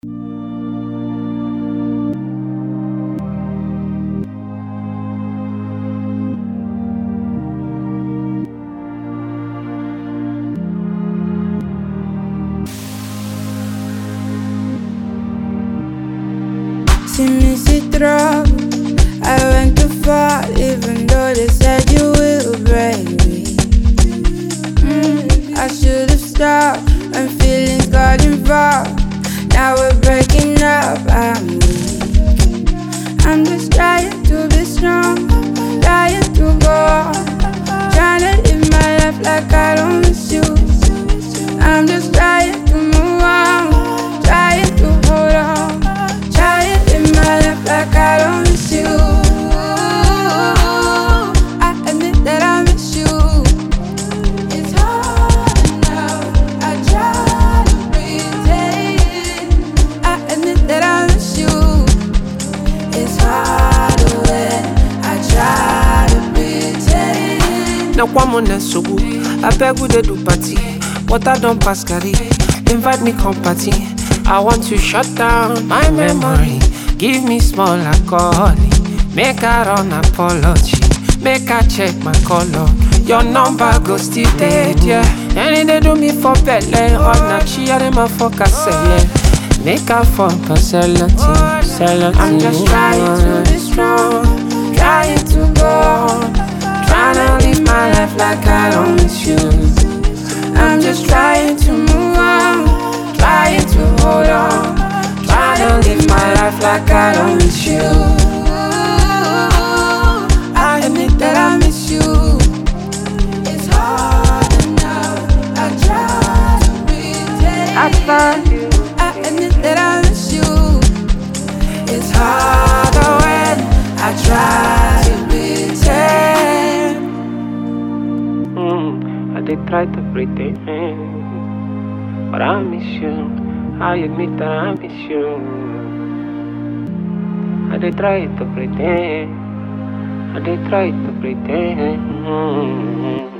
See me see through. I went too far, even though they said you will break me. I should've stopped when feelings got involved. Now we're breaking up, I'm weak. I'm just trying to be strong, trying to go on, trying to live my life like I don't miss you. I'm just trying to move on, trying to hold on, trying to live my life like I don't miss you. I admit that I miss you. It's hard enough, I try to pretend. I admit that I miss you. It's harder when I try to pretend. Now come on and so good. I beg we dey do party. Water don't pass carry. Invite me come party. I want to shut down my memory. Give me small alcohol. Make I run apology. Make I check my color. Your number go still dead, yeah. And they do me for belly. On a cheer them a fuck a sell. Make a for personality. I'm just trying to be strong, trying to go on, trying to live my life like I don't miss you. I'm just trying to move on, trying to hold on, trying to live my life like I don't miss you. I admit that I miss you. It's hard enough, I try to pretend. I admit that I miss you. It's harder when I try to pretend. I did try to pretend, but I miss you. I admit that I miss you. I did try to pretend. I did try to pretend.